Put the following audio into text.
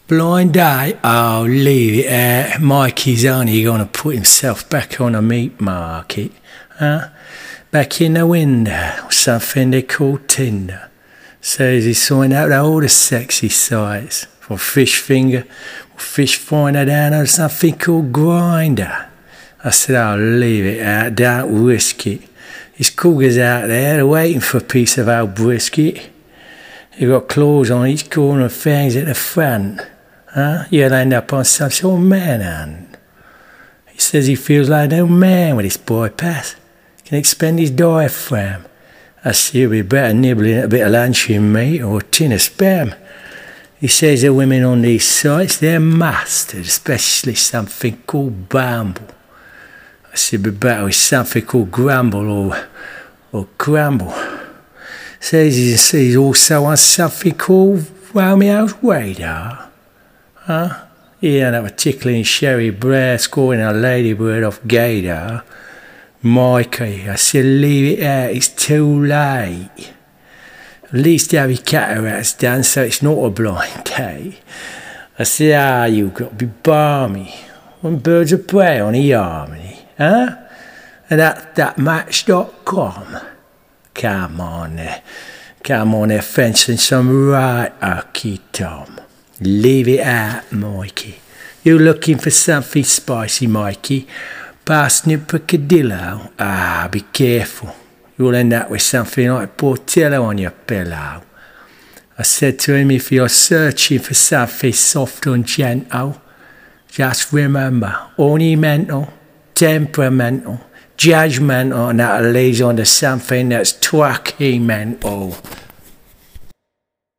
Blind date? Oh, leave it out. Mikey's only going to put himself back on the meat market. Huh? Back in the window, something they call Tinder. Says he's sorting out all the sexy sites. For fish finger, or fish finder down on something called Grinder. I said, oh, leave it out, don't risk it. There's cougars out there waiting for a piece of old brisket. You've got claws on each corner and fangs at the front. Huh? You'll end up on some sort of manhunt. He says he feels like no man with his bypass. Can expend his diaphragm. I see he'll be better nibbling a bit of luncheon meat or a tin of spam. He says the women on these sites, they're mustard, especially something called Bumble. I said be better with something called Grumble or Crumble. Says he's also on something called Romeo's Radar. Huh? He ended up tickling Sherry Blair, scoring a ladybird off Gator. Mikey, I said leave it out, it's too late. At least have your cataracts done so it's not a blind date. I said, you've got to be balmy. When birds of prey on the harmony, huh? And that Match.com. Come on there, fencing some right Aki Tom. Leave it out, Mikey. You're looking for something spicy, Mikey. Parsnip peccadillo? Be careful. You'll end up with something like Portillo on your pillow. I said to him, if you're searching for something soft and gentle, just remember, ornamental, temperamental, judgmental, and that leads on to something that's twacky mental.